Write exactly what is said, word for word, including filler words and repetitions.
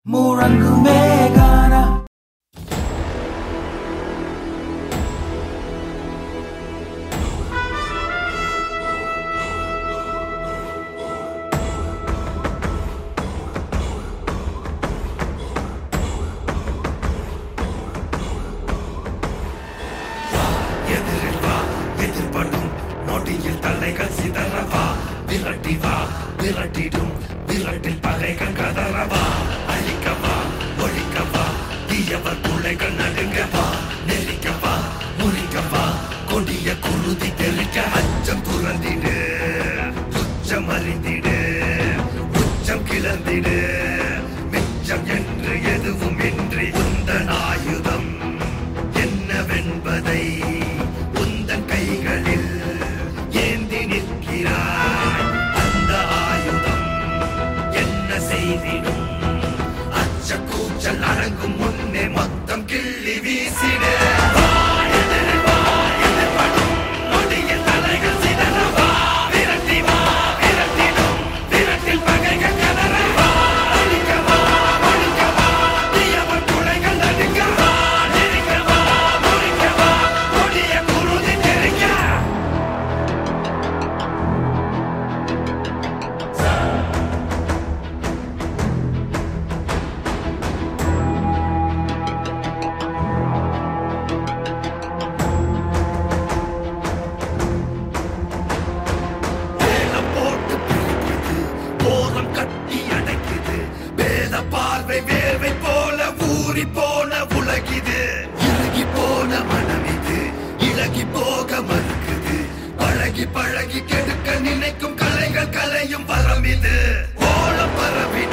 முழங்குமே கானா நொடியில் தலைகள் சிதறவா விரட்டிவா விரட்டிடும் விரட்டில் பகைகள் கதறவா அழிக்கவா ஒழிக்கவா தீயவர் பிள்ளைகள் நடுங்கவா நெருக்கவா முறிக்கவா கொடிய குருதி தெளிக்க அச்சம் துறந்திடு உச்சம் அறிந்திடு உச்சம் கிளந்திடு மிச்சம் என்று எதுவும் இன்றி உந்தன் ஆயுதம் என்னவென்பதை உந்தன் கைகளில் ஏந்தி நிற்கிறாய். அந்த ஆயுதம் என்ன செய்திடும் அச்ச கூச்சல் அடங்கும் முன்னே மொத்தம் கிள்ளி வீசிடு. போன உலகிது இறுகி போன மனம் இது இலகி போக மறுக்குது பழகி பழகி கெடுக்க நினைக்கும் கலைகள் கலையும் வரம் இது ஓலம் பரவி